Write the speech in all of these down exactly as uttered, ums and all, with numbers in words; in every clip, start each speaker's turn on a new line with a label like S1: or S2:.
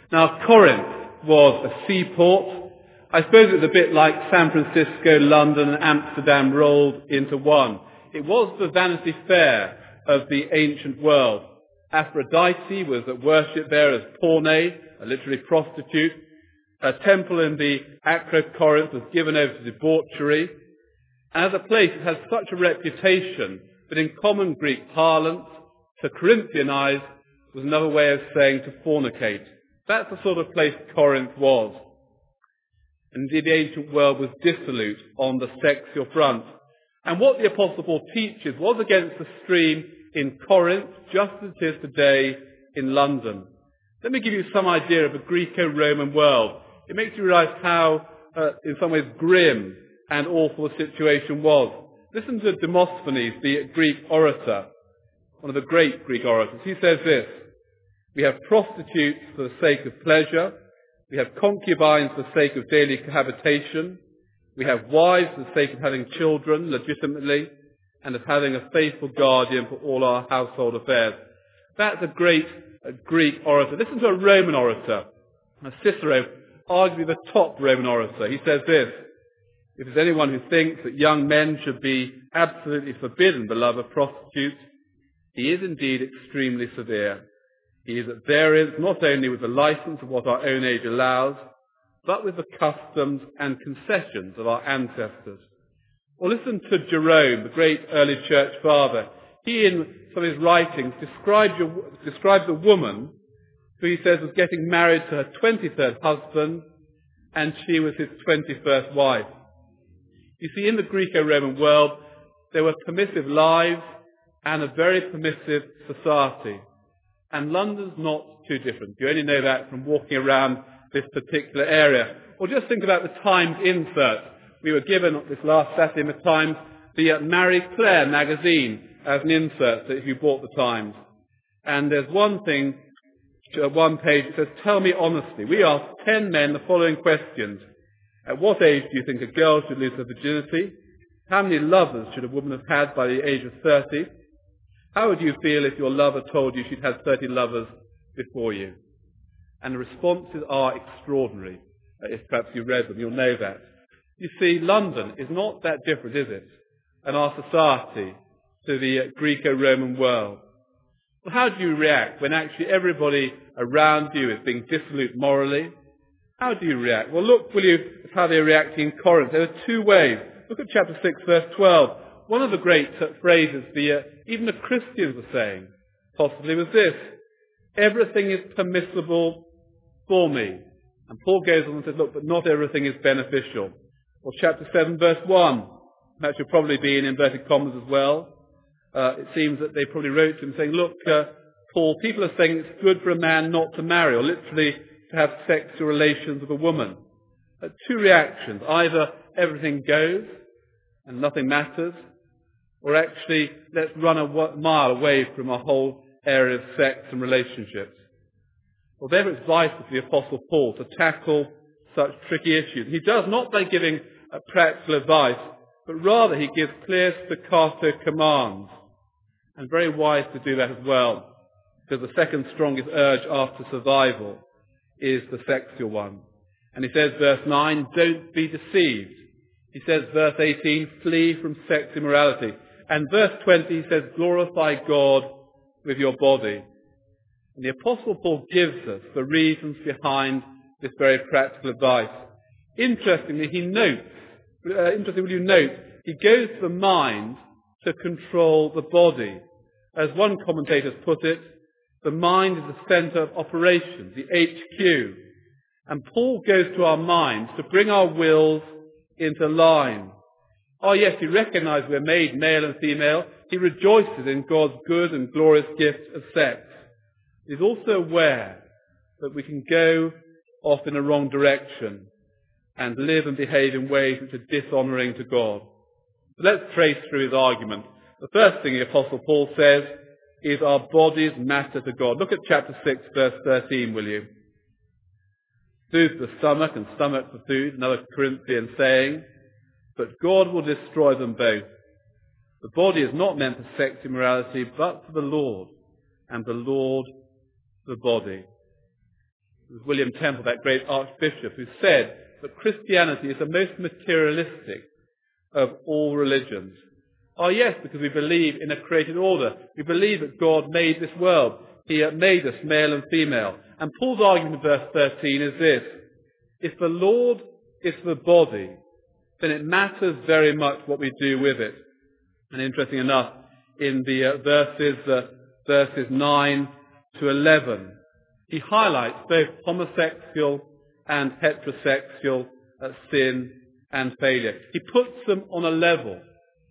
S1: Now, Corinth was a seaport. I suppose it was a bit like San Francisco, London, and Amsterdam rolled into one. It was the Vanity Fair of the ancient world. Aphrodite was at worship there as Porne, a literary prostitute. A temple in the Acrocorinth was given over to debauchery. As a place, it has such a reputation that in common Greek parlance, to Corinthianize was another way of saying to fornicate. That's the sort of place Corinth was. Indeed, the ancient world was dissolute on the sexual front. And what the Apostle Paul teaches was against the stream in Corinth, just as it is today in London. Let me give you some idea of a Greco-Roman world. It makes you realize how, uh, in some ways, grim and awful the situation was. Listen to Demosthenes, the Greek orator, one of the great Greek orators. He says this: we have prostitutes for the sake of pleasure. We have concubines for the sake of daily cohabitation. We have wives for the sake of having children legitimately and of having a faithful guardian for all our household affairs. That's a great a Greek orator. Listen to a Roman orator, a Cicero, arguably the top Roman orator. He says this: if there's anyone who thinks that young men should be absolutely forbidden the love of prostitutes, he is indeed extremely severe. He is at variance not only with the license of what our own age allows, but with the customs and concessions of our ancestors. Or listen to Jerome, the great early church father. He, in some of his writings, describes a, describes a woman who he says was getting married to her twenty-third husband, and she was his twenty-first wife. You see, in the Greco-Roman world, there were permissive lives and a very permissive society. And London's not too different. You only know that from walking around this particular area. Or just think about the Times insert. We were given this last Saturday in the Times the uh, Marie Claire magazine as an insert if you bought the Times. And there's one thing, uh, one page that says, tell me honestly. We asked ten men the following questions. At what age do you think a girl should lose her virginity? How many lovers should a woman have had by the age of thirty? How would you feel if your lover told you she'd had thirty lovers before you? And the responses are extraordinary. If perhaps you read them, you'll know that. You see, London is not that different, is it? And our society to the Greco-Roman world. Well, how do you react when actually everybody around you is being dissolute morally? How do you react? Well, look, will you, at how they're reacting in Corinth. There are two ways. Look at chapter six, verse twelve. One of the great phrases the uh, even the Christians were saying, possibly, was this: everything is permissible for me. And Paul goes on and says, look, but not everything is beneficial. Or chapter seven, verse one. That should probably be in inverted commas as well. Uh, it seems that they probably wrote to him saying, look, uh, Paul, people are saying it's good for a man not to marry, or literally to have sexual relations with a woman. Uh, two reactions. Either everything goes and nothing matters, or actually let's run a mile away from our whole area of sex and relationships. Well, there it's vital for the Apostle Paul to tackle such tricky issues. He does not by giving a practical advice, but rather he gives clear staccato commands. And very wise to do that as well, because the second strongest urge after survival is the sexual one. And he says, verse nine, don't be deceived. He says, verse eighteen, flee from sex immorality. And verse twenty, he says, glorify God with your body. And the Apostle Paul gives us the reasons behind this very practical advice. Interestingly, he notes, uh, interestingly, will you note, he goes to the mind to control the body. As one commentator has put it, the mind is the center of operations, the H Q. And Paul goes to our minds to bring our wills into line. Oh yes, he recognizes we're made male and female. He rejoices in God's good and glorious gift of sex. He's also aware that we can go off in a wrong direction and live and behave in ways which are dishonoring to God. So let's trace through his argument. The first thing the Apostle Paul says is our bodies matter to God. Look at chapter six, verse thirteen, will you? Food for the stomach and stomach for food, another Corinthian saying, but God will destroy them both. The body is not meant for sex immorality, but for the Lord, and the Lord the body. It was William Temple, that great archbishop, who said that Christianity is the most materialistic of all religions. Oh yes, because we believe in a created order. We believe that God made this world. He made us male and female. And Paul's argument in verse thirteen is this: if the Lord is the body, then it matters very much what we do with it. And interesting enough, in the uh, verses uh, verses nine to eleven, he highlights both homosexual and heterosexual uh, sin and failure. He puts them on a level.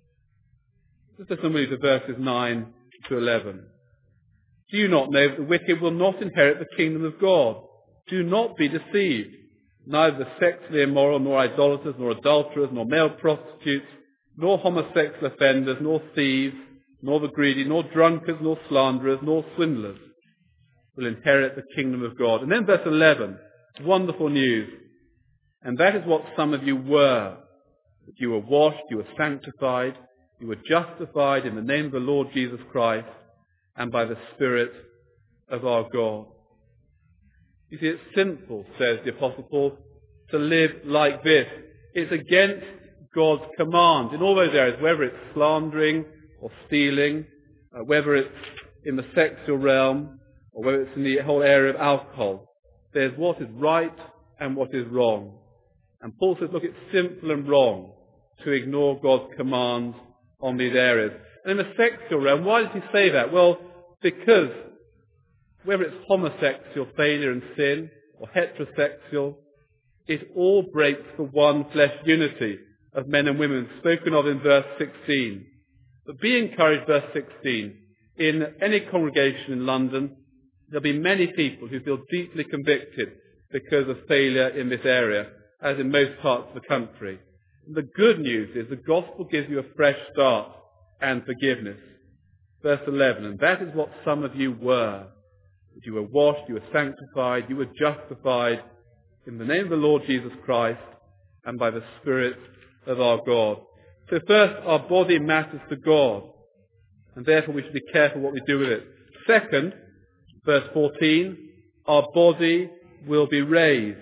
S1: Just listen with me to verses nine to eleven. Do you not know that the wicked will not inherit the kingdom of God? Do not be deceived. Neither the sexually immoral, nor idolaters, nor adulterers, nor male prostitutes, nor homosexual offenders, nor thieves, nor the greedy, nor drunkards, nor slanderers, nor swindlers will inherit the kingdom of God. And then verse eleven, wonderful news. And that is what some of you were. That you were washed, you were sanctified, you were justified in the name of the Lord Jesus Christ and by the Spirit of our God. You see, it's simple, says the Apostle Paul, to live like this. It's against God's command in all those areas, whether it's slandering or stealing, uh, whether it's in the sexual realm, or whether it's in the whole area of alcohol. There's what is right and what is wrong. And Paul says, look, it's simple and wrong to ignore God's commands on these areas. And in the sexual realm, why does he say that? Well, because whether it's homosexual failure and sin or heterosexual, it all breaks the one flesh unity of men and women spoken of in verse sixteen. But be encouraged, verse sixteen. In any congregation in London, there'll be many people who feel deeply convicted because of failure in this area, as in most parts of the country. The good news is the gospel gives you a fresh start and forgiveness. Verse eleven, and that is what some of you were. That you were washed, you were sanctified, you were justified in the name of the Lord Jesus Christ and by the Spirit of our God. So first, our body matters to God, and therefore we should be careful what we do with it. Second, verse fourteen, our body will be raised.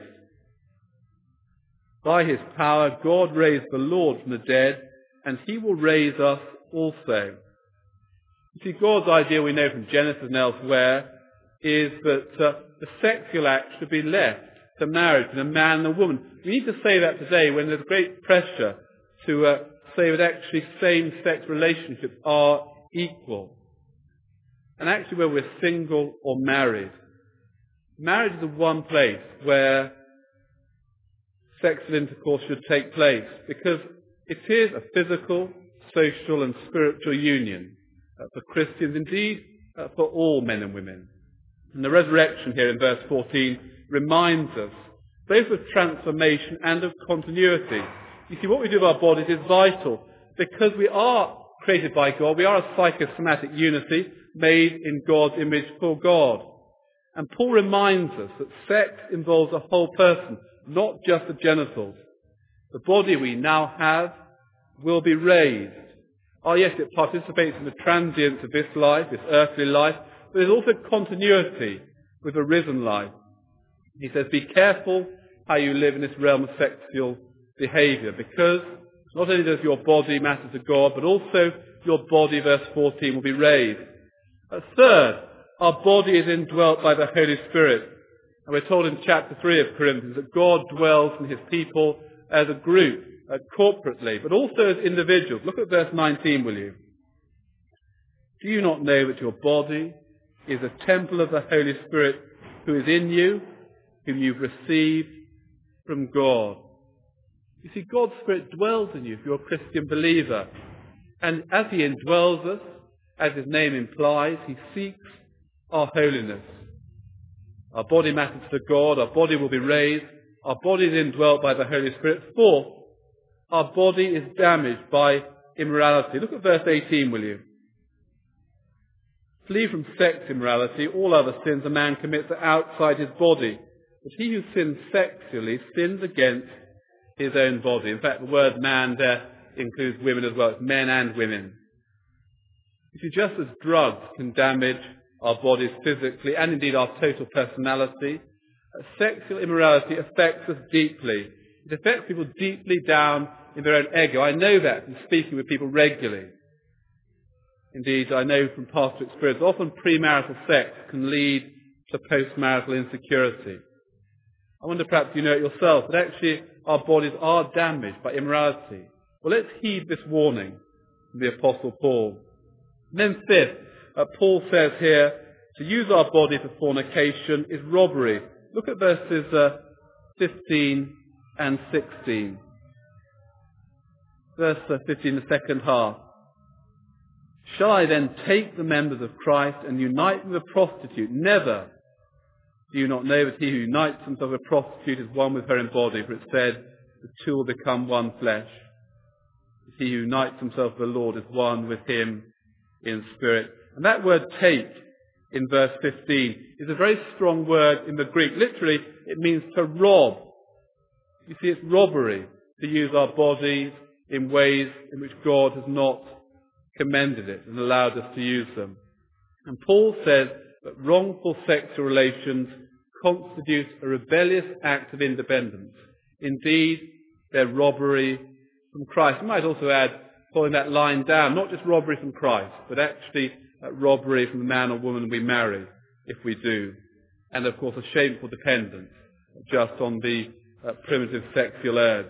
S1: By his power, God raised the Lord from the dead, and he will raise us also. You see, God's idea, we know from Genesis and elsewhere, is that uh, the sexual act should be left to marriage and a man and a woman. We need to say that today when there's great pressure to uh, say that actually same-sex relationships are equal. And actually whether we're single or married, marriage is the one place where sexual intercourse should take place, because it is a physical, social and spiritual union uh, for Christians, indeed uh, for all men and women. And the resurrection here in verse fourteen reminds us both of transformation and of continuity. You see, what we do with our bodies is vital, because we are created by God. We are a psychosomatic unity made in God's image for God. And Paul reminds us that sex involves a whole person, not just the genitals. The body we now have will be raised. Oh yes, it participates in the transience of this life, this earthly life, but there's also continuity with the risen life. He says, be careful how you live in this realm of sexual behaviour, because not only does your body matter to God, but also your body, verse fourteen, will be raised. Uh, third, our body is indwelt by the Holy Spirit. And we're told in chapter three of Corinthians that God dwells in his people as a group, uh, corporately, but also as individuals. Look at verse nineteen, will you? Do you not know that your body is a temple of the Holy Spirit who is in you, whom you've received from God? You see, God's Spirit dwells in you if you're a Christian believer. And as he indwells us, as his name implies, he seeks our holiness. Our body matters to God. Our body will be raised. Our body is indwelt by the Holy Spirit. Fourth, our body is damaged by immorality. Look at verse eighteen, will you? Flee from sex immorality. All other sins a man commits are outside his body. But he who sins sexually sins against his own body. In fact, the word man there includes women as well. It's men and women. You see, just as drugs can damage our bodies physically and indeed our total personality, Sexual immorality affects us deeply. It affects people deeply down in their own ego. I know that from speaking with people regularly. Indeed, I know from past experience, often premarital sex can lead to postmarital insecurity. I wonder perhaps you know it yourself, that actually our bodies are damaged by immorality. Well, let's heed this warning from the Apostle Paul. And then fifth, uh, Paul says here, to use our body for fornication is robbery. Look at verses uh, fifteen and sixteen. Verse uh, fifteen, the second half. Shall I then take the members of Christ and unite them with a prostitute? Never. Do you not know that he who unites himself with a prostitute is one with her in body? For it said, the two will become one flesh. He who unites himself with the Lord is one with him in spirit. And that word take in verse fifteen is a very strong word in the Greek. Literally, it means to rob. You see, it's robbery to use our bodies in ways in which God has not commended it and allowed us to use them. And Paul says that wrongful sexual relations constitute a rebellious act of independence. Indeed, they're robbery from Christ. You might also add, following that line down, not just robbery from Christ, but actually uh, robbery from the man or woman we marry, if we do. And of course, a shameful dependence just on the uh, primitive sexual urge.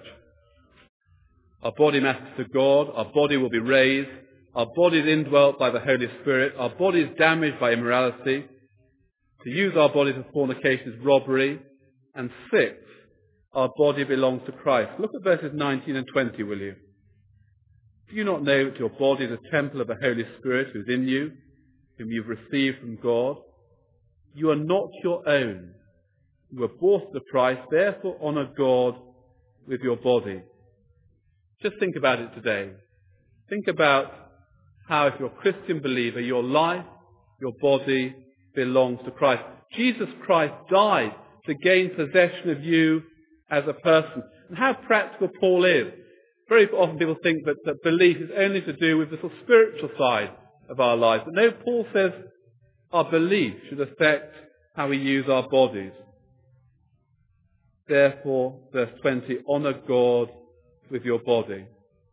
S1: Our body matters to God. Our body will be raised. Our body is indwelt by the Holy Spirit. Our body is damaged by immorality. To use our body for fornication is robbery. And sixth, our body belongs to Christ. Look at verses nineteen and twenty, will you? Do you not know that your body is a temple of the Holy Spirit who is in you, whom you've received from God? You are not your own. You were bought at a price, therefore honour God with your body. Just think about it today. Think about how, if you're a Christian believer, your life, your body belongs to Christ. Jesus Christ died to gain possession of you as a person. And how practical Paul is. Very often people think that, that belief is only to do with the sort of spiritual side of our lives. But no, Paul says our belief should affect how we use our bodies. Therefore, verse twenty, honour God with your body.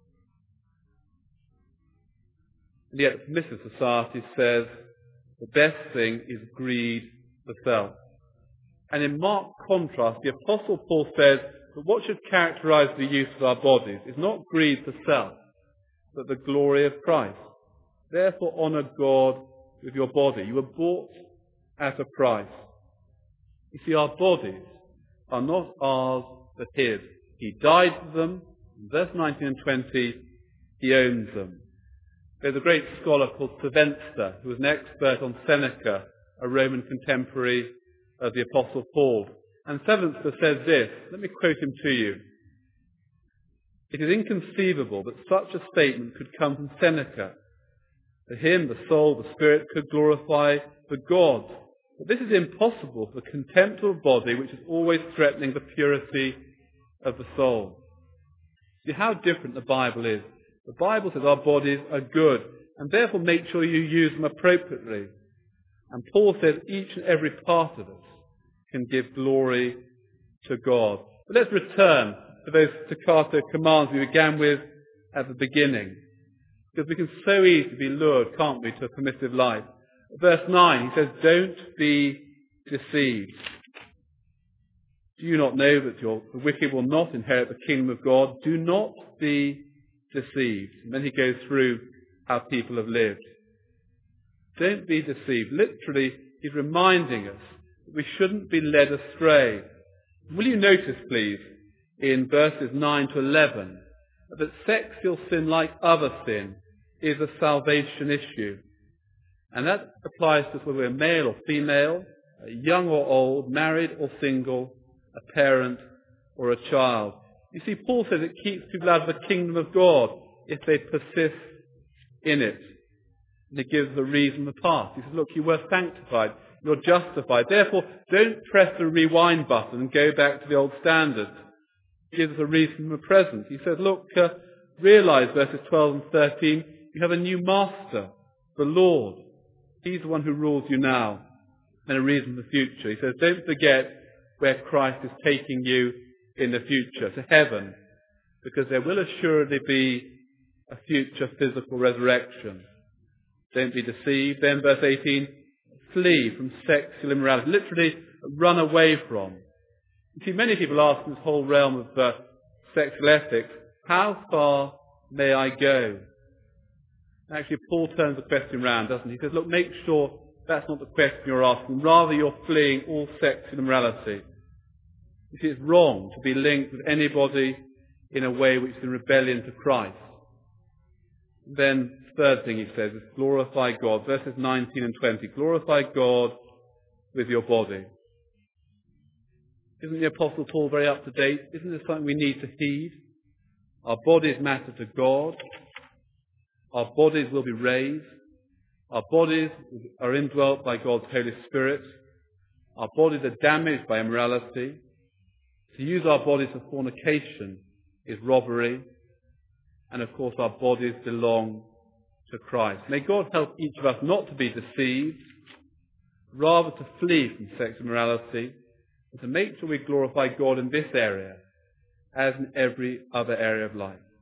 S1: And yet the submissive society says the best thing is greed for self. And in marked contrast, the Apostle Paul says that what should characterize the use of our bodies is not greed for self, but the glory of Christ. Therefore honour God with your body. You were bought at a price. You see, our bodies are not ours but his. He died for them. In verse nineteen and twenty, he owns them. There's a great scholar called Svenster, who was an expert on Seneca, a Roman contemporary of the Apostle Paul. And Svenster says this, let me quote him to you. It is inconceivable that such a statement could come from Seneca. For him, the soul, the spirit could glorify the gods. But this is impossible for the contemptible body which is always threatening the purity of the soul. See how different the Bible is. The Bible says our bodies are good, and therefore make sure you use them appropriately. And Paul says each and every part of us can give glory to God. But let's return to those staccato commands we began with at the beginning. Because we can so easily be lured, can't we, to a permissive life. Verse nine, he says, don't be deceived. Do you not know that your, the wicked will not inherit the kingdom of God? Do not be deceived. And then he goes through how people have lived. Don't be deceived. Literally, he's reminding us that we shouldn't be led astray. Will you notice, please, in verses nine to eleven, that sexual sin, like other sin, is a salvation issue. And that applies to us whether we're male or female, young or old, married or single, a parent or a child. You see, Paul says it keeps people out of the kingdom of God if they persist in it. And he gives the reason, the past. He says, look, you were sanctified, you're justified. Therefore, don't press the rewind button and go back to the old standards. He gives us a reason in the present. He says, look, uh, realize, verses twelve and thirteen, you have a new master, the Lord. He's the one who rules you now, and a reason for the future. He says, don't forget where Christ is taking you in the future, to heaven, because there will assuredly be a future physical resurrection. Don't be deceived. Then verse eighteen, flee from sexual immorality. Literally, run away from. You see, many people ask in this whole realm of uh, sexual ethics, how far may I go? Actually, Paul turns the question around, doesn't he? He says, look, make sure that's not the question you're asking. Rather, you're fleeing all sexual immorality. You see, it's wrong to be linked with anybody in a way which is in rebellion to Christ. Then, third thing he says is glorify God. Verses nineteen and twenty. Glorify God with your body. Isn't the Apostle Paul very up to date? Isn't this something we need to heed? Our bodies matter to God. Our bodies will be raised. Our bodies are indwelt by God's Holy Spirit. Our bodies are damaged by immorality. To use our bodies for fornication is robbery. And of course our bodies belong to Christ. May God help each of us not to be deceived, rather to flee from sexual immorality, and to make sure we glorify God in this area as in every other area of life.